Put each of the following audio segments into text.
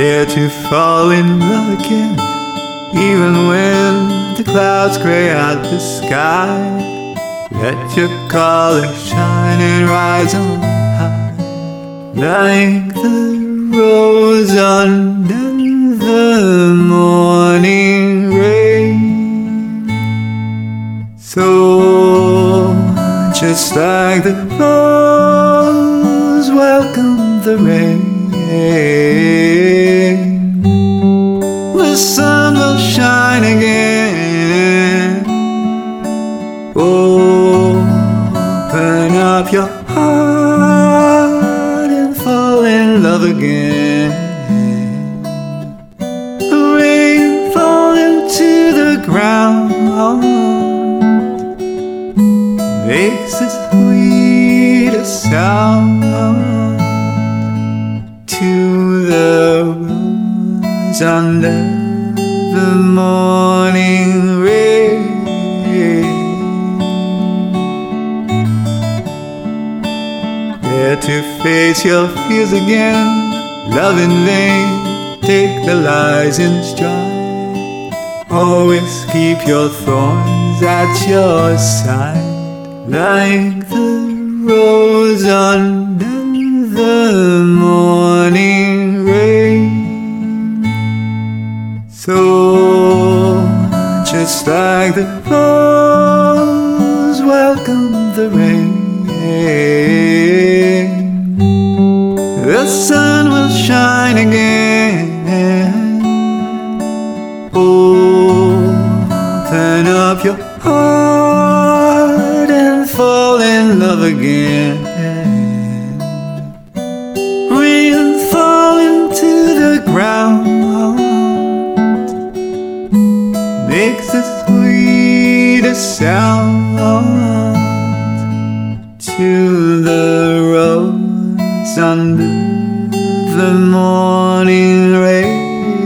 Dare to fall in love again, even when the clouds gray out the sky. Let your color shine and rise on high, like the rose under the morning rain. So just like the rose welcomed the rain, the sun will shine again. Open up your heart and fall in love again. The rain falling to the ground makes the sweetest sound to the rose under the morning rain. Dare to face your fears again, love in vain, take the lies in stride. Always keep your thorns at your side, like the rose under the morning rain. So just like the rose welcomed the rain, the sun will shine again. Open up your heart and fall in love again. Rain falling to the ground makes the sweetest sound to the rose under the morning rain.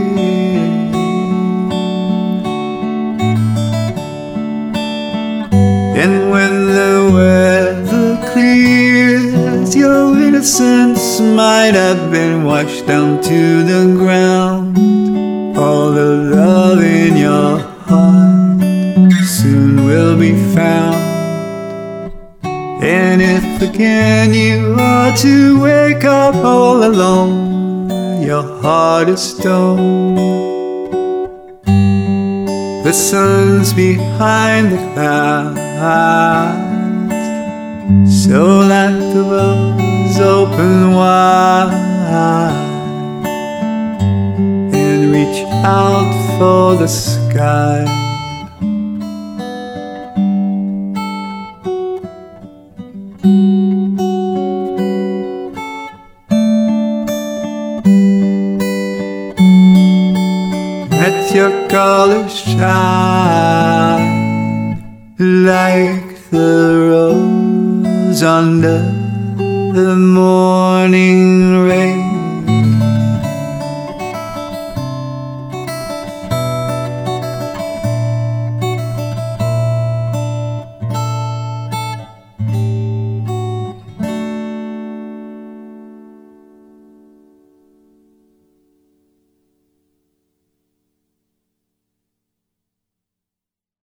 And when the weather clears, your innocence might have been washed down to the ground. All the love in your heart soon will be found. And if again you are to wake up all alone, your heart is stone, the sun's behind the clouds, so let the rose open wide and reach out for the sky. Let your colors shine like the rose under the morning rain.